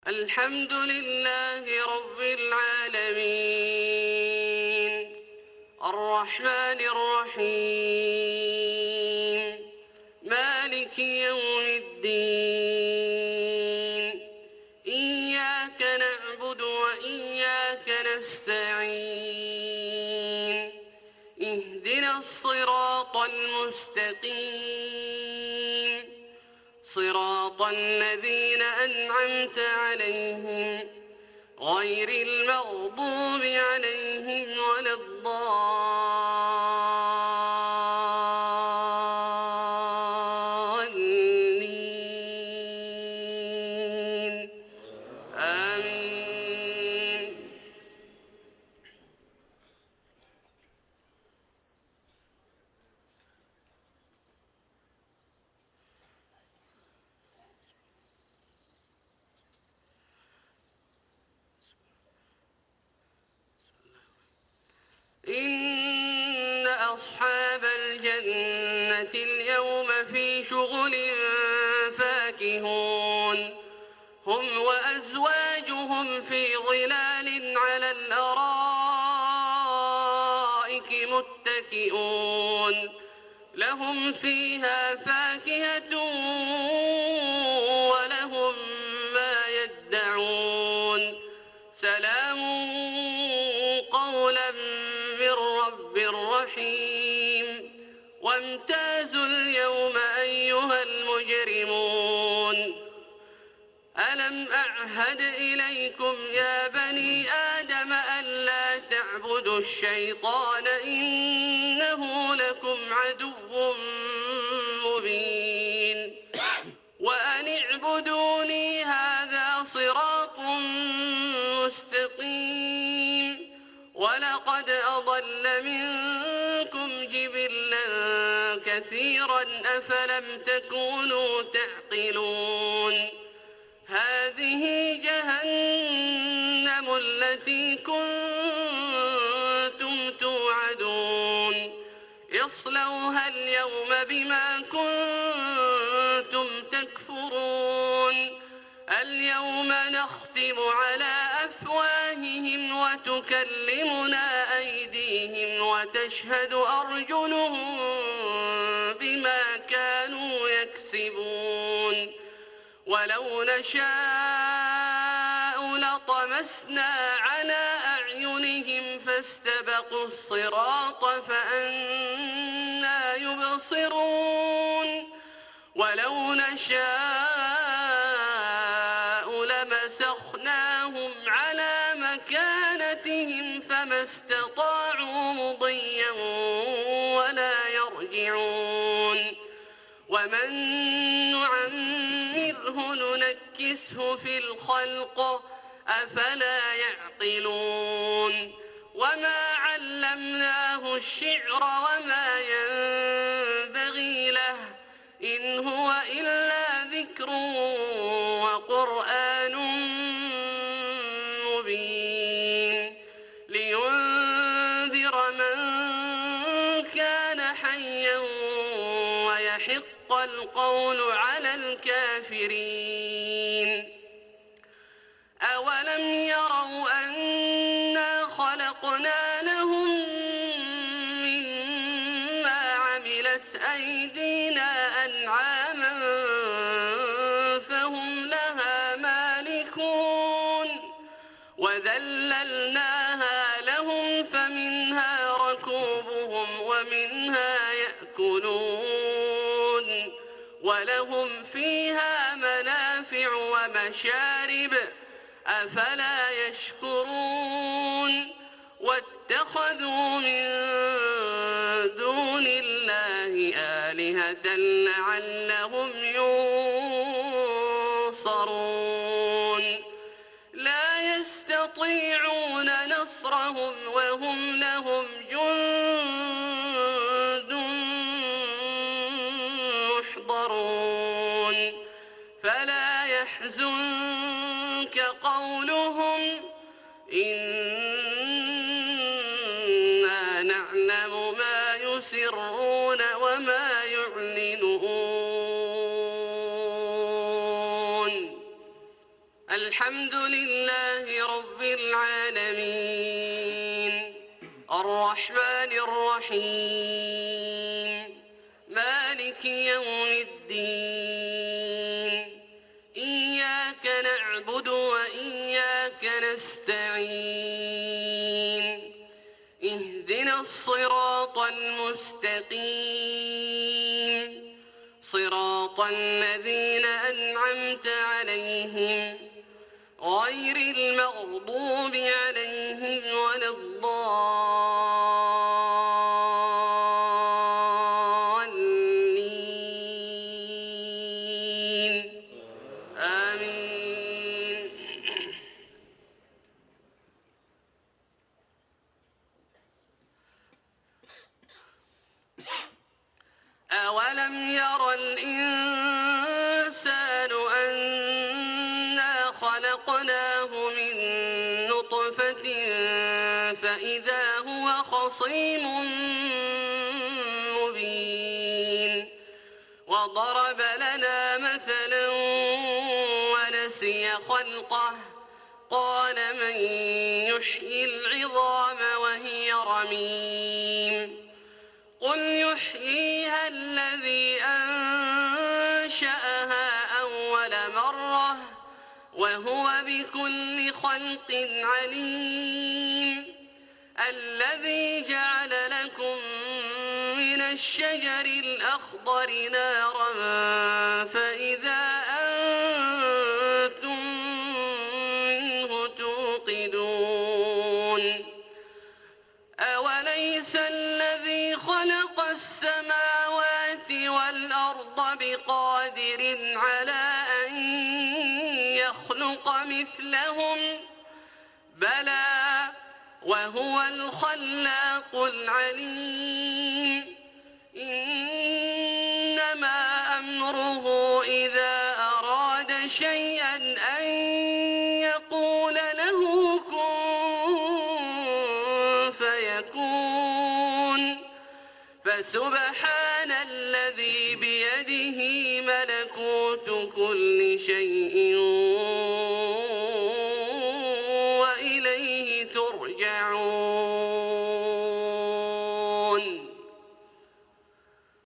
الحمد لله رب العالمين الرحمن الرحيم مالك يوم الدين إياك نعبد وإياك نستعين اهدنا الصراط المستقيم صراط الذين أنعمت عليهم غير المغضوب عليهم ولا الضالين آمين. إن أصحاب الجنة اليوم في شغل فاكهون هم وأزواجهم في ظلال على الأرائك متكئون لهم فيها فاكهة ولهم ما يدعون سلام قولا من رب رحيم وامتازوا اليوم أيها المجرمون ألم أعهد إليكم يا بني آدم ألا تعبدوا الشيطان إنه لكم عدو مبين وأن اعبدوني هذا صراط مستقيم ولقد أضل منكم جبلا كثيرا أفلم تكونوا تعقلون هذه جهنم التي كنتم توعدون اصلوها اليوم بما كنتم تكفرون اليوم نختم على أفواههم وتكلمنا أيديهم وتشهد أرجلهم بما كانوا يكسبون ولو نشاء لطمسنا على أعينهم فاستبقوا الصراط فأنى يبصرون ولو نشاء لمسخناهم على مكانتهم فما استطاعوا مضيا ولا يرجعون ومن نعمره ننكسه في الخلق أفلا يعقلون وما علمناه الشعر وما ينبغي له إن هو إلا ذكر وقرآن مبين لينذر من كان حيا ويحق القول على الكافرين أولم يروا أنا خلقنا لهم مما عملت أيدينا أنعاما فهم لها مالكون وذللناها لهم فمنها ركوبهم ومنها يأكلون ولهم فيها منافع ومشارب أفلا يشكرون واتخذوا من دون الله آلهة لعلهم ينصرون لا يستطيعون نصرهم وهم لهم جند محضرون فلا يحزنك قولهم إنا نعلم ما يسرون وما يعلنون الحمد لله رب العالمين الرحمن الرحيم مالك يوم الدين إياك نعبد وإياك نستعين اهدنا الصراط المستقيم صراط الذين أنعمت عليهم غير المغضوب عليهم ولا الضالين آمين. أولم ير الإنسان أنا خلقناه من نطفة فإذا هو خصيم مبين وضرب لنا مثلا ونسي خلقه قال من يحيي العظام وهي رميم قل يحييها الذي أنشأها أول مرة وهو بكل خلق عليم الذي جعل لكم من الشجر الأخضر نارا فإذا أنتم منه توقدون أوليس الذي خلق السماوات والأرض بقادر على أن يخلق مثلهم بلى وهو الخلاق العليم إنما أمره إذا أراد شيئا أن يقول له كن فيكون فسبحان الذي بيده ملكوت كل شيء